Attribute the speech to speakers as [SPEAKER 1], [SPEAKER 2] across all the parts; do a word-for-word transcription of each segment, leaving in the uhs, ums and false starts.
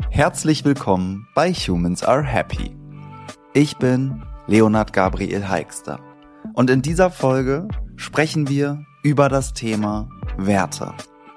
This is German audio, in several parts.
[SPEAKER 1] Herzlich willkommen bei Humans Are Happy. Ich bin Leonhard Gabriel Heixter und in dieser Folge sprechen wir über das Thema Werte.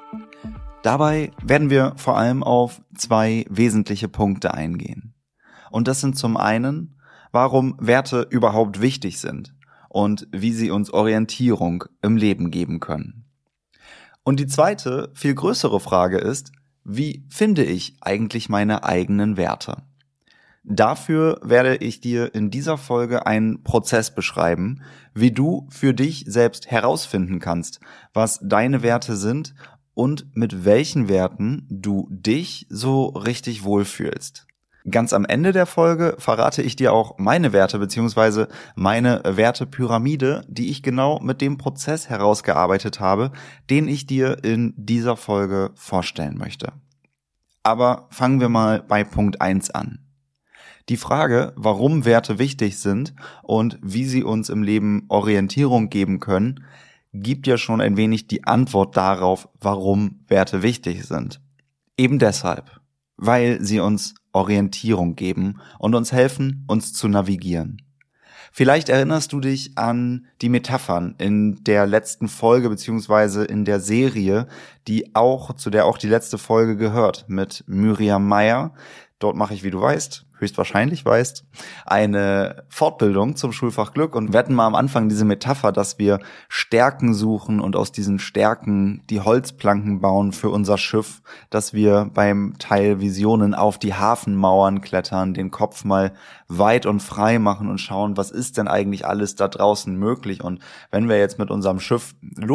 [SPEAKER 1] Dabei werden wir vor allem auf zwei wesentliche Punkte eingehen. Und das sind zum einen, warum Werte überhaupt wichtig sind und wie sie uns Orientierung im Leben geben können. Und die zweite, viel größere Frage ist, wie finde ich eigentlich meine eigenen Werte? Dafür werde ich dir in dieser Folge einen Prozess beschreiben, wie du für dich selbst herausfinden kannst, was deine Werte sind und mit welchen Werten du dich so richtig wohlfühlst. Ganz am Ende der Folge verrate ich dir auch meine Werte bzw. meine Wertepyramide, die ich genau mit dem Prozess herausgearbeitet habe, den ich dir in dieser Folge vorstellen möchte. Aber fangen wir mal bei Punkt eins an. Die Frage, warum Werte wichtig sind und wie sie uns im Leben Orientierung geben können, gibt ja schon ein wenig die Antwort darauf, warum Werte wichtig sind. Eben deshalb, weil sie uns Orientierung geben und uns helfen, uns zu navigieren. Vielleicht erinnerst du dich an die Metaphern in der letzten Folge beziehungsweise in der Serie, die auch, zu der auch die letzte Folge gehört, mit Miriam Meyer. Dort mache ich, wie du weißt, höchstwahrscheinlich weißt, eine Fortbildung zum Schulfach Glück und wir hatten mal am Anfang diese Metapher, dass wir Stärken suchen und aus diesen Stärken die Holzplanken bauen für unser Schiff, dass wir beim Teil Visionen auf die Hafenmauern klettern, den Kopf mal weit und frei machen und schauen, was ist denn eigentlich alles da draußen möglich, und wenn wir jetzt mit unserem Schiff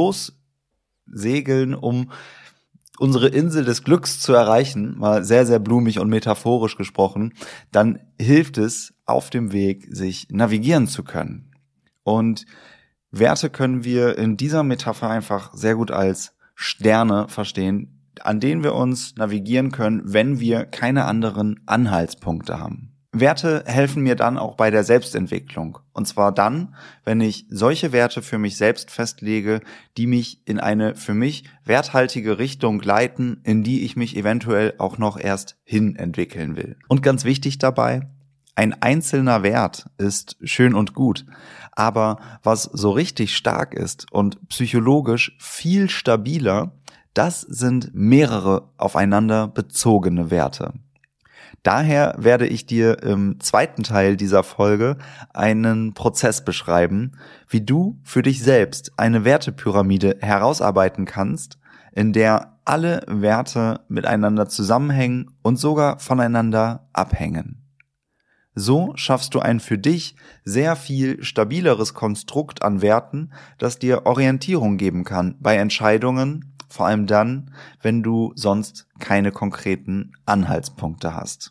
[SPEAKER 1] lossegeln, um unsere Insel des Glücks zu erreichen, mal sehr, sehr blumig und metaphorisch gesprochen, dann hilft es auf dem Weg, sich navigieren zu können. Und Werte können wir in dieser Metapher einfach sehr gut als Sterne verstehen, an denen wir uns navigieren können, wenn wir keine anderen Anhaltspunkte haben. Werte helfen mir dann auch bei der Selbstentwicklung. Und zwar dann, wenn ich solche Werte für mich selbst festlege, die mich in eine für mich werthaltige Richtung leiten, in die ich mich eventuell auch noch erst hin entwickeln will. Und ganz wichtig dabei, ein einzelner Wert ist schön und gut, aber was so richtig stark ist und psychologisch viel stabiler, das sind mehrere aufeinander bezogene Werte. Daher werde ich dir im zweiten Teil dieser Folge einen Prozess beschreiben, wie du für dich selbst eine Wertepyramide herausarbeiten kannst, in der alle Werte miteinander zusammenhängen und sogar voneinander abhängen. So schaffst du ein für dich sehr viel stabileres Konstrukt an Werten, das dir Orientierung geben kann bei Entscheidungen, vor allem dann, wenn du sonst keine konkreten Anhaltspunkte hast.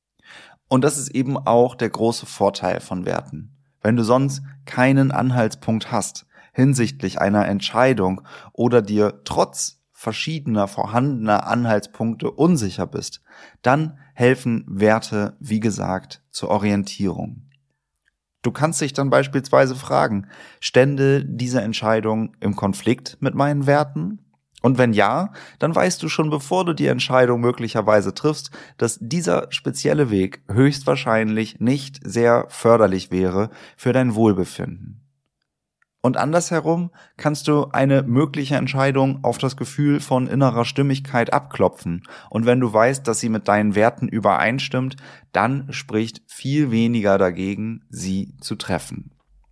[SPEAKER 1] Und das ist eben auch der große Vorteil von Werten. Wenn du sonst keinen Anhaltspunkt hast hinsichtlich einer Entscheidung oder dir trotz verschiedener vorhandener Anhaltspunkte unsicher bist, dann helfen Werte, wie gesagt, zur Orientierung. Du kannst dich dann beispielsweise fragen, stände diese Entscheidung im Konflikt mit meinen Werten? Und wenn ja, dann weißt du schon, bevor du die Entscheidung möglicherweise triffst, dass dieser spezielle Weg höchstwahrscheinlich nicht sehr förderlich wäre für dein Wohlbefinden. Und andersherum kannst du eine mögliche Entscheidung auf das Gefühl von innerer Stimmigkeit abklopfen. Und wenn du weißt, dass sie mit deinen Werten übereinstimmt, dann spricht viel weniger dagegen, sie zu treffen.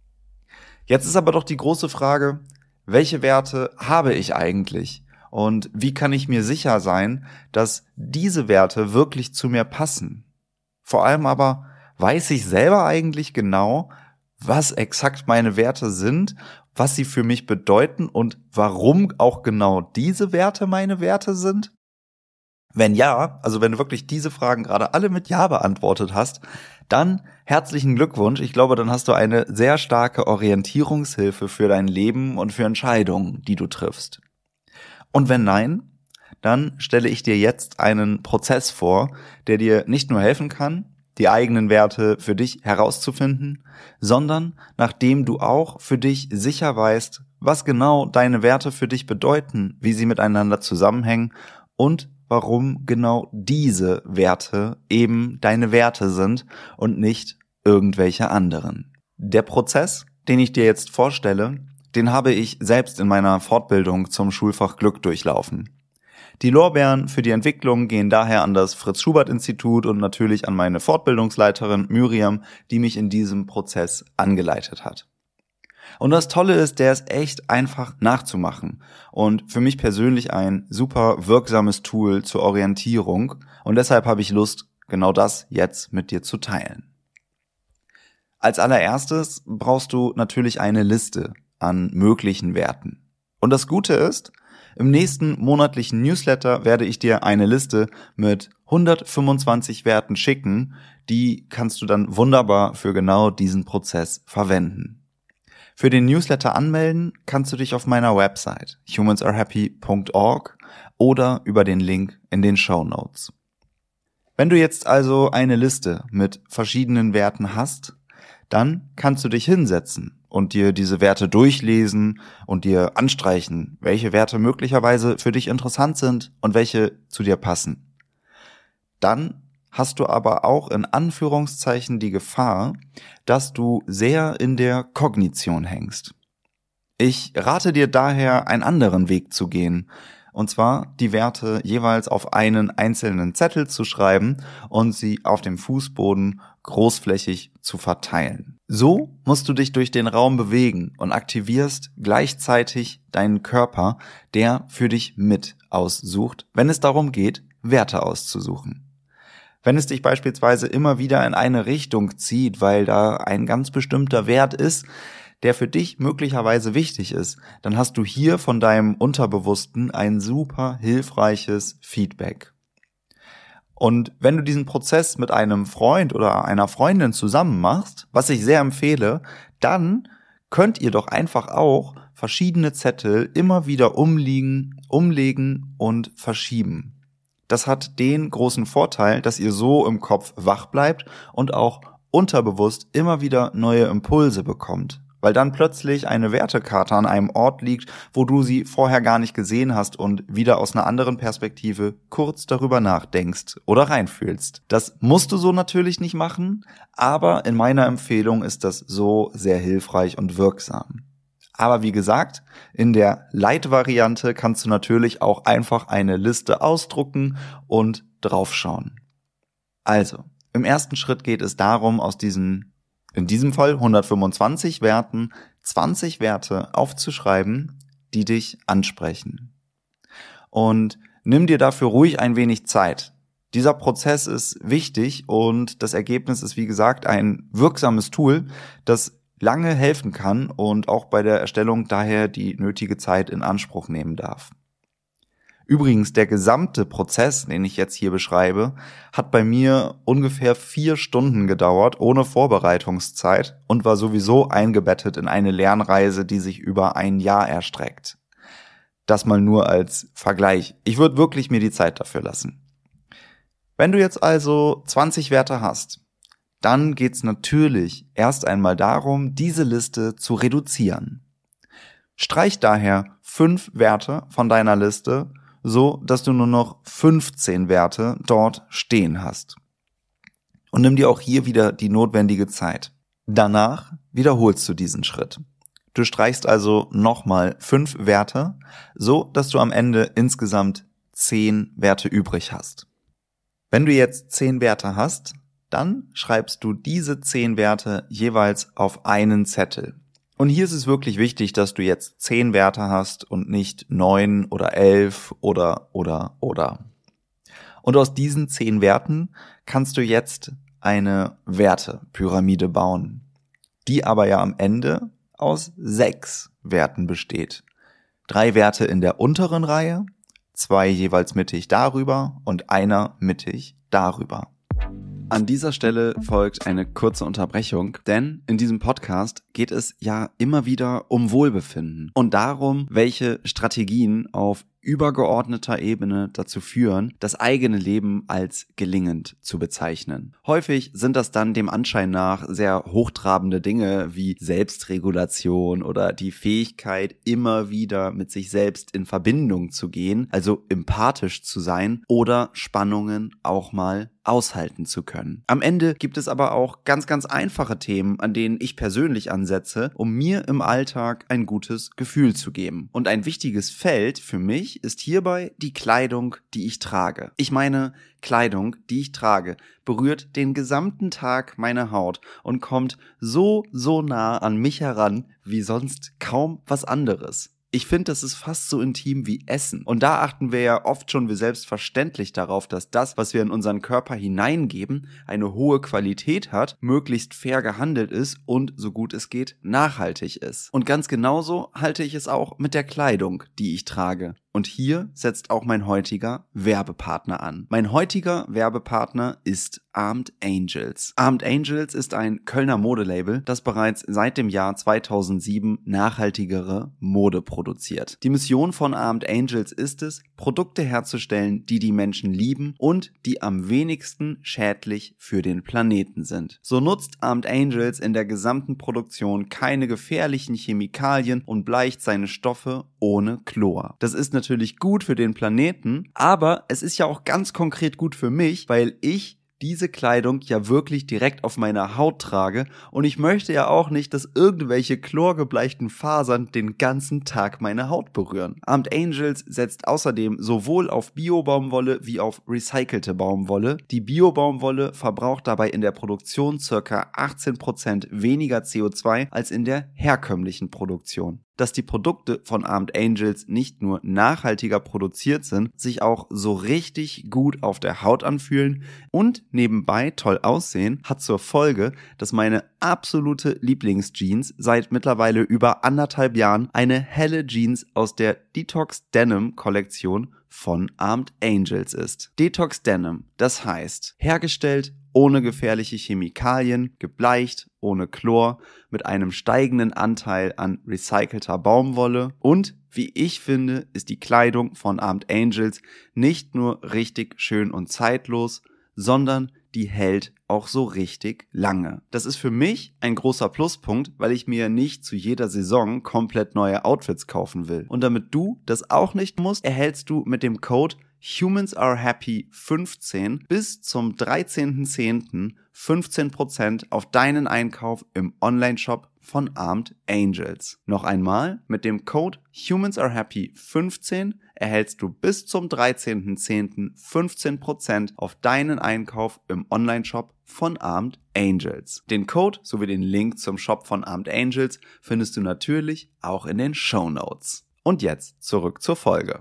[SPEAKER 1] Jetzt ist aber doch die große Frage, welche Werte habe ich eigentlich? Und wie kann ich mir sicher sein, dass diese Werte wirklich zu mir passen? Vor allem aber, weiß ich selber eigentlich genau, was exakt meine Werte sind, was sie für mich bedeuten und warum auch genau diese Werte meine Werte sind? Wenn ja, also wenn du wirklich diese Fragen gerade alle mit Ja beantwortet hast, dann herzlichen Glückwunsch. Ich glaube, dann hast du eine sehr starke Orientierungshilfe für dein Leben und für Entscheidungen, die du triffst. Und wenn nein, dann stelle ich dir jetzt einen Prozess vor, der dir nicht nur helfen kann, die eigenen Werte für dich herauszufinden, sondern nachdem du auch für dich sicher weißt, was genau deine Werte für dich bedeuten, wie sie miteinander zusammenhängen und warum genau diese Werte eben deine Werte sind und nicht irgendwelche anderen. Der Prozess, den ich dir jetzt vorstelle, den habe ich selbst in meiner Fortbildung zum Schulfach Glück durchlaufen. Die Lorbeeren für die Entwicklung gehen daher an das Fritz-Schubert-Institut und natürlich an meine Fortbildungsleiterin Miriam, die mich in diesem Prozess angeleitet hat. Und das Tolle ist, der ist echt einfach nachzumachen und für mich persönlich ein super wirksames Tool zur Orientierung und deshalb habe ich Lust, genau das jetzt mit dir zu teilen. Als allererstes brauchst du natürlich eine Liste an möglichen Werten. Und das Gute ist, im nächsten monatlichen Newsletter werde ich dir eine Liste mit hundertfünfundzwanzig Werten schicken, die kannst du dann wunderbar für genau diesen Prozess verwenden. Für den Newsletter anmelden kannst du dich auf meiner Website humans are happy punkt org oder über den Link in den Shownotes. Wenn du jetzt also eine Liste mit verschiedenen Werten hast, dann kannst du dich hinsetzen und dir diese Werte durchlesen und dir anstreichen, welche Werte möglicherweise für dich interessant sind und welche zu dir passen. Dann hast du aber auch in Anführungszeichen die Gefahr, dass du sehr in der Kognition hängst. Ich rate dir daher, einen anderen Weg zu gehen, und zwar die Werte jeweils auf einen einzelnen Zettel zu schreiben und sie auf dem Fußboden großflächig zu verteilen. So musst du dich durch den Raum bewegen und aktivierst gleichzeitig deinen Körper, der für dich mit aussucht, wenn es darum geht, Werte auszusuchen. Wenn es dich beispielsweise immer wieder in eine Richtung zieht, weil da ein ganz bestimmter Wert ist, der für dich möglicherweise wichtig ist, dann hast du hier von deinem Unterbewussten ein super hilfreiches Feedback. Und wenn du diesen Prozess mit einem Freund oder einer Freundin zusammen machst, was ich sehr empfehle, dann könnt ihr doch einfach auch verschiedene Zettel immer wieder umliegen, umlegen und verschieben. Das hat den großen Vorteil, dass ihr so im Kopf wach bleibt und auch unterbewusst immer wieder neue Impulse bekommt, weil dann plötzlich eine Wertekarte an einem Ort liegt, wo du sie vorher gar nicht gesehen hast und wieder aus einer anderen Perspektive kurz darüber nachdenkst oder reinfühlst. Das musst du so natürlich nicht machen, aber in meiner Empfehlung ist das so sehr hilfreich und wirksam. Aber wie gesagt, in der Light-Variante kannst du natürlich auch einfach eine Liste ausdrucken und draufschauen. Also, im ersten Schritt geht es darum, aus diesen, in diesem Fall hundertfünfundzwanzig Werten, zwanzig Werte aufzuschreiben, die dich ansprechen. Und nimm dir dafür ruhig ein wenig Zeit. Dieser Prozess ist wichtig und das Ergebnis ist, wie gesagt, ein wirksames Tool, das lange helfen kann und auch bei der Erstellung daher die nötige Zeit in Anspruch nehmen darf. Übrigens, der gesamte Prozess, den ich jetzt hier beschreibe, hat bei mir ungefähr vier Stunden gedauert, ohne Vorbereitungszeit und war sowieso eingebettet in eine Lernreise, die sich über ein Jahr erstreckt. Das mal nur als Vergleich. Ich würde wirklich mir die Zeit dafür lassen. Wenn du jetzt also zwanzig Werte hast, dann geht's natürlich erst einmal darum, diese Liste zu reduzieren. Streich daher fünf Werte von deiner Liste, so dass du nur noch fünfzehn Werte dort stehen hast. Und nimm dir auch hier wieder die notwendige Zeit. Danach wiederholst du diesen Schritt. Du streichst also nochmal fünf Werte, so dass du am Ende insgesamt zehn Werte übrig hast. Wenn du jetzt zehn Werte hast, dann schreibst du diese zehn Werte jeweils auf einen Zettel. Und hier ist es wirklich wichtig, dass du jetzt zehn Werte hast und nicht neun oder elf oder, oder, oder. Und aus diesen zehn Werten kannst du jetzt eine Wertepyramide bauen, die aber ja am Ende aus sechs Werten besteht. Drei Werte in der unteren Reihe, zwei jeweils mittig darüber und einer mittig darüber. An dieser Stelle folgt eine kurze Unterbrechung, denn in diesem Podcast geht es ja immer wieder um Wohlbefinden und darum, welche Strategien auf übergeordneter Ebene dazu führen, das eigene Leben als gelingend zu bezeichnen. Häufig sind das dann dem Anschein nach sehr hochtrabende Dinge wie Selbstregulation oder die Fähigkeit, immer wieder mit sich selbst in Verbindung zu gehen, also empathisch zu sein oder Spannungen auch mal aushalten zu können. Am Ende gibt es aber auch ganz, ganz einfache Themen, an denen ich persönlich ansetze, um mir im Alltag ein gutes Gefühl zu geben. Und ein wichtiges Feld für mich ist hierbei die Kleidung, die ich trage. Ich meine, Kleidung, die ich trage, berührt den gesamten Tag meine Haut und kommt so, so nah an mich heran wie sonst kaum was anderes. Ich finde, das ist fast so intim wie Essen. Und da achten wir ja oft schon wie selbstverständlich darauf, dass das, was wir in unseren Körper hineingeben, eine hohe Qualität hat, möglichst fair gehandelt ist und, so gut es geht, nachhaltig ist. Und ganz genauso halte ich es auch mit der Kleidung, die ich trage. Und hier setzt auch mein heutiger Werbepartner an. Mein heutiger Werbepartner ist Armed Angels. Armed Angels ist ein Kölner Modelabel, das bereits seit dem Jahr zweitausendsieben nachhaltigere Mode produziert. Die Mission von Armed Angels ist es, Produkte herzustellen, die die Menschen lieben und die am wenigsten schädlich für den Planeten sind. So nutzt Armed Angels in der gesamten Produktion keine gefährlichen Chemikalien und bleicht seine Stoffe ohne Chlor. Das ist natürlich gut für den Planeten, aber es ist ja auch ganz konkret gut für mich, weil ich diese Kleidung ja wirklich direkt auf meiner Haut trage und ich möchte ja auch nicht, dass irgendwelche chlorgebleichten Fasern den ganzen Tag meine Haut berühren. Armed Angels setzt außerdem sowohl auf Bio-Baumwolle wie auf recycelte Baumwolle. Die Bio-Baumwolle verbraucht dabei in der Produktion ca. achtzehn Prozent weniger C O zwei als in der herkömmlichen Produktion. Dass die Produkte von Armed Angels nicht nur nachhaltiger produziert sind, sich auch so richtig gut auf der Haut anfühlen und nebenbei toll aussehen, hat zur Folge, dass meine absolute Lieblingsjeans seit mittlerweile über anderthalb Jahren eine helle Jeans aus der Detox Denim Kollektion von Armed Angels ist. Detox Denim, das heißt, hergestellt ohne gefährliche Chemikalien, gebleicht, ohne Chlor, mit einem steigenden Anteil an recycelter Baumwolle und, wie ich finde, ist die Kleidung von Armed Angels nicht nur richtig schön und zeitlos, sondern die hält auch so richtig lange. Das ist für mich ein großer Pluspunkt, weil ich mir nicht zu jeder Saison komplett neue Outfits kaufen will. Und damit du das auch nicht musst, erhältst du mit dem Code Humans Are Happy fünfzehn bis zum dreizehnten zehnten fünfzehn Prozent auf deinen Einkauf im Onlineshop von Armed Angels. Noch einmal, mit dem Code Humans Are Happy fünfzehn erhältst du bis zum dreizehnten zehnten fünfzehn Prozent auf deinen Einkauf im Onlineshop von Armed Angels. Den Code sowie den Link zum Shop von Armed Angels findest du natürlich auch in den Shownotes. Und jetzt zurück zur Folge.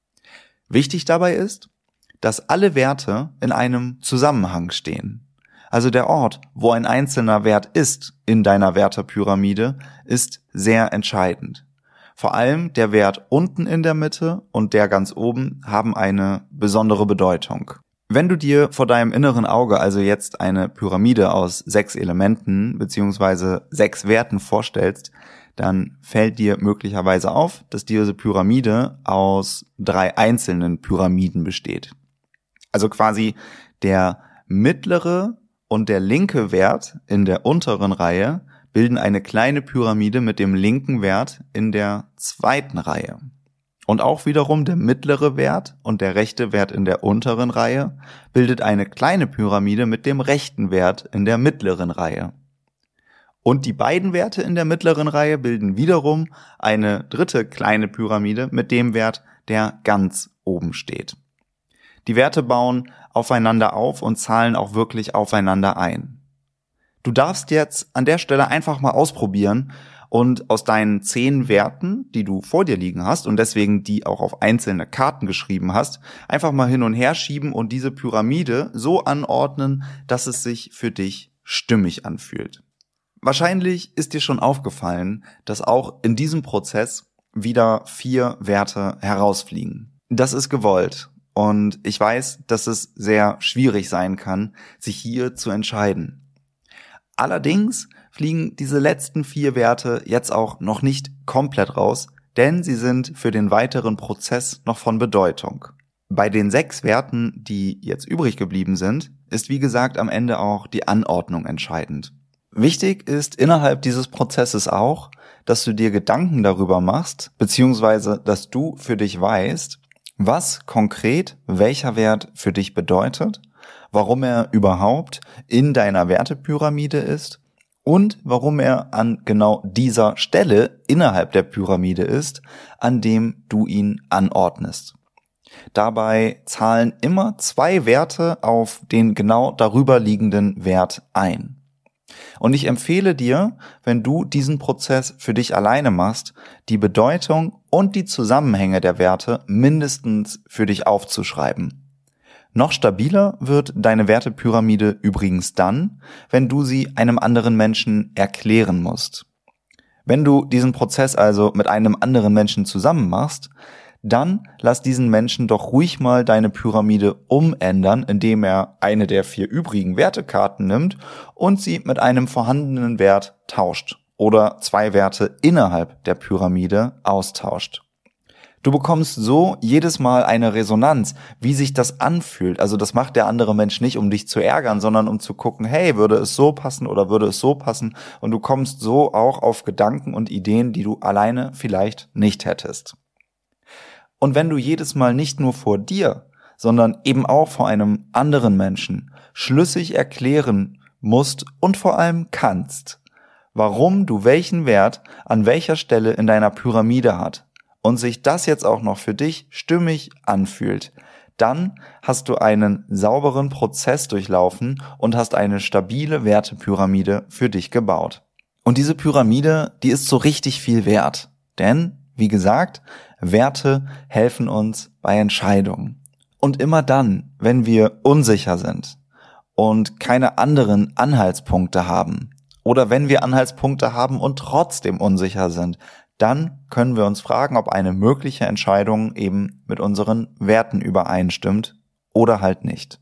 [SPEAKER 1] Wichtig dabei ist, dass alle Werte in einem Zusammenhang stehen. Also der Ort, wo ein einzelner Wert ist in deiner Wertepyramide, ist sehr entscheidend. Vor allem der Wert unten in der Mitte und der ganz oben haben eine besondere Bedeutung. Wenn du dir vor deinem inneren Auge also jetzt eine Pyramide aus sechs Elementen bzw. sechs Werten vorstellst, dann fällt dir möglicherweise auf, dass diese Pyramide aus drei einzelnen Pyramiden besteht. Also quasi der mittlere und der linke Wert in der unteren Reihe bilden eine kleine Pyramide mit dem linken Wert in der zweiten Reihe. Und auch wiederum der mittlere Wert und der rechte Wert in der unteren Reihe bildet eine kleine Pyramide mit dem rechten Wert in der mittleren Reihe. Und die beiden Werte in der mittleren Reihe bilden wiederum eine dritte kleine Pyramide mit dem Wert, der ganz oben steht. Die Werte bauen aufeinander auf und zahlen auch wirklich aufeinander ein. Du darfst jetzt an der Stelle einfach mal ausprobieren und aus deinen zehn Werten, die du vor dir liegen hast und deswegen die auch auf einzelne Karten geschrieben hast, einfach mal hin und her schieben und diese Pyramide so anordnen, dass es sich für dich stimmig anfühlt. Wahrscheinlich ist dir schon aufgefallen, dass auch in diesem Prozess wieder vier Werte herausfliegen. Das ist gewollt und ich weiß, dass es sehr schwierig sein kann, sich hier zu entscheiden. Allerdings fliegen diese letzten vier Werte jetzt auch noch nicht komplett raus, denn sie sind für den weiteren Prozess noch von Bedeutung. Bei den sechs Werten, die jetzt übrig geblieben sind, ist wie gesagt am Ende auch die Anordnung entscheidend. Wichtig ist innerhalb dieses Prozesses auch, dass du dir Gedanken darüber machst, beziehungsweise dass du für dich weißt, was konkret welcher Wert für dich bedeutet, warum er überhaupt in deiner Wertepyramide ist und warum er an genau dieser Stelle innerhalb der Pyramide ist, an dem du ihn anordnest. Dabei zahlen immer zwei Werte auf den genau darüber liegenden Wert ein. Und ich empfehle dir, wenn du diesen Prozess für dich alleine machst, die Bedeutung und die Zusammenhänge der Werte mindestens für dich aufzuschreiben. Noch stabiler wird deine Wertepyramide übrigens dann, wenn du sie einem anderen Menschen erklären musst. Wenn du diesen Prozess also mit einem anderen Menschen zusammen machst, dann lass diesen Menschen doch ruhig mal deine Pyramide umändern, indem er eine der vier übrigen Wertekarten nimmt und sie mit einem vorhandenen Wert tauscht oder zwei Werte innerhalb der Pyramide austauscht. Du bekommst so jedes Mal eine Resonanz, wie sich das anfühlt. Also das macht der andere Mensch nicht, um dich zu ärgern, sondern um zu gucken, hey, würde es so passen oder würde es so passen? Und du kommst so auch auf Gedanken und Ideen, die du alleine vielleicht nicht hättest. Und wenn du jedes Mal nicht nur vor dir, sondern eben auch vor einem anderen Menschen schlüssig erklären musst und vor allem kannst, warum du welchen Wert an welcher Stelle in deiner Pyramide hat und sich das jetzt auch noch für dich stimmig anfühlt, dann hast du einen sauberen Prozess durchlaufen und hast eine stabile Wertepyramide für dich gebaut. Und diese Pyramide, die ist so richtig viel wert, denn wie gesagt, Werte helfen uns bei Entscheidungen. Und immer dann, wenn wir unsicher sind und keine anderen Anhaltspunkte haben oder wenn wir Anhaltspunkte haben und trotzdem unsicher sind, dann können wir uns fragen, ob eine mögliche Entscheidung eben mit unseren Werten übereinstimmt oder halt nicht.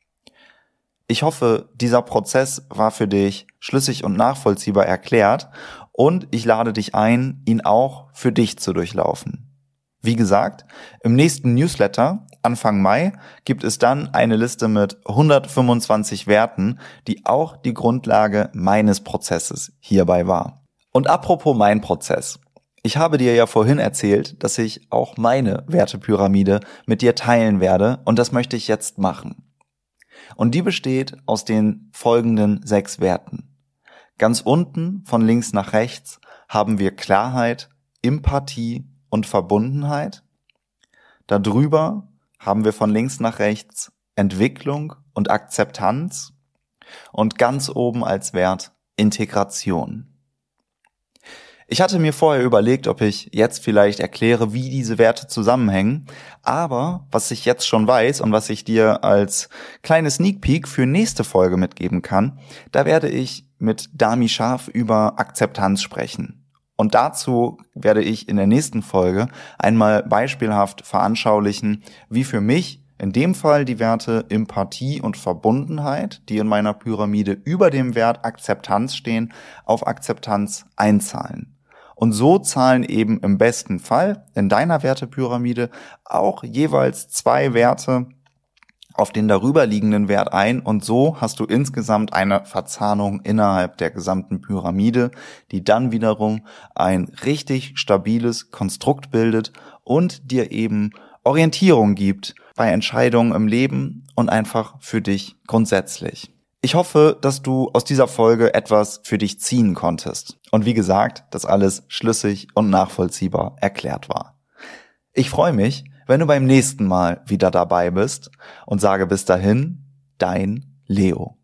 [SPEAKER 1] Ich hoffe, dieser Prozess war für dich schlüssig und nachvollziehbar erklärt und ich lade dich ein, ihn auch für dich zu durchlaufen. Wie gesagt, im nächsten Newsletter, Anfang Mai, gibt es dann eine Liste mit hundertfünfundzwanzig Werten, die auch die Grundlage meines Prozesses hierbei war. Und apropos mein Prozess. Ich habe dir ja vorhin erzählt, dass ich auch meine Wertepyramide mit dir teilen werde und das möchte ich jetzt machen. Und die besteht aus den folgenden sechs Werten. Ganz unten, von links nach rechts, haben wir Klarheit, Empathie und Verbundenheit. Darüber haben wir von links nach rechts Entwicklung und Akzeptanz. Und ganz oben als Wert Integration. Ich hatte mir vorher überlegt, ob ich jetzt vielleicht erkläre, wie diese Werte zusammenhängen, aber was ich jetzt schon weiß und was ich dir als kleine Sneak Peek für nächste Folge mitgeben kann, da werde ich mit Dami Scharf über Akzeptanz sprechen. Und dazu werde ich in der nächsten Folge einmal beispielhaft veranschaulichen, wie für mich in dem Fall die Werte Empathie und Verbundenheit, die in meiner Pyramide über dem Wert Akzeptanz stehen, auf Akzeptanz einzahlen. Und so zahlen eben im besten Fall in deiner Wertepyramide auch jeweils zwei Werte auf den darüberliegenden Wert ein und so hast du insgesamt eine Verzahnung innerhalb der gesamten Pyramide, die dann wiederum ein richtig stabiles Konstrukt bildet und dir eben Orientierung gibt bei Entscheidungen im Leben und einfach für dich grundsätzlich. Ich hoffe, dass du aus dieser Folge etwas für dich ziehen konntest. Und wie gesagt, dass alles schlüssig und nachvollziehbar erklärt war. Ich freue mich, wenn du beim nächsten Mal wieder dabei bist und sage bis dahin, dein Leo.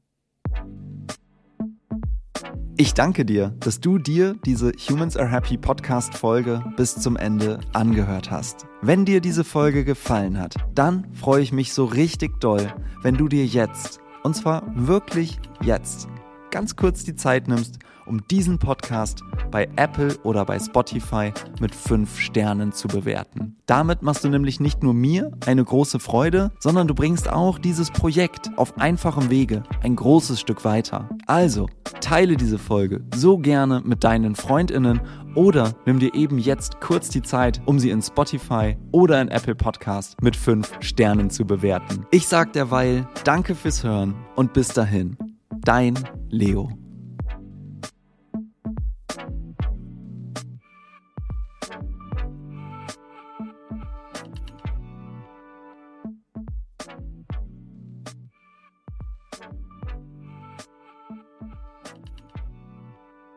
[SPEAKER 1] Ich danke dir, dass du dir diese Humans Are Happy Podcast Folge bis zum Ende angehört hast. Wenn dir diese Folge gefallen hat, dann freue ich mich so richtig doll, wenn du dir jetzt, und zwar wirklich jetzt, ganz kurz die Zeit nimmst, um diesen Podcast bei Apple oder bei Spotify mit fünf Sternen zu bewerten. Damit machst du nämlich nicht nur mir eine große Freude, sondern du bringst auch dieses Projekt auf einfachem Wege ein großes Stück weiter. Also, teile diese Folge so gerne mit deinen FreundInnen
[SPEAKER 2] Oder nimm dir eben jetzt kurz die Zeit, um sie in Spotify oder in Apple Podcast mit fünf Sternen zu bewerten. Ich sag derweil danke fürs Hören und bis dahin, dein Leo.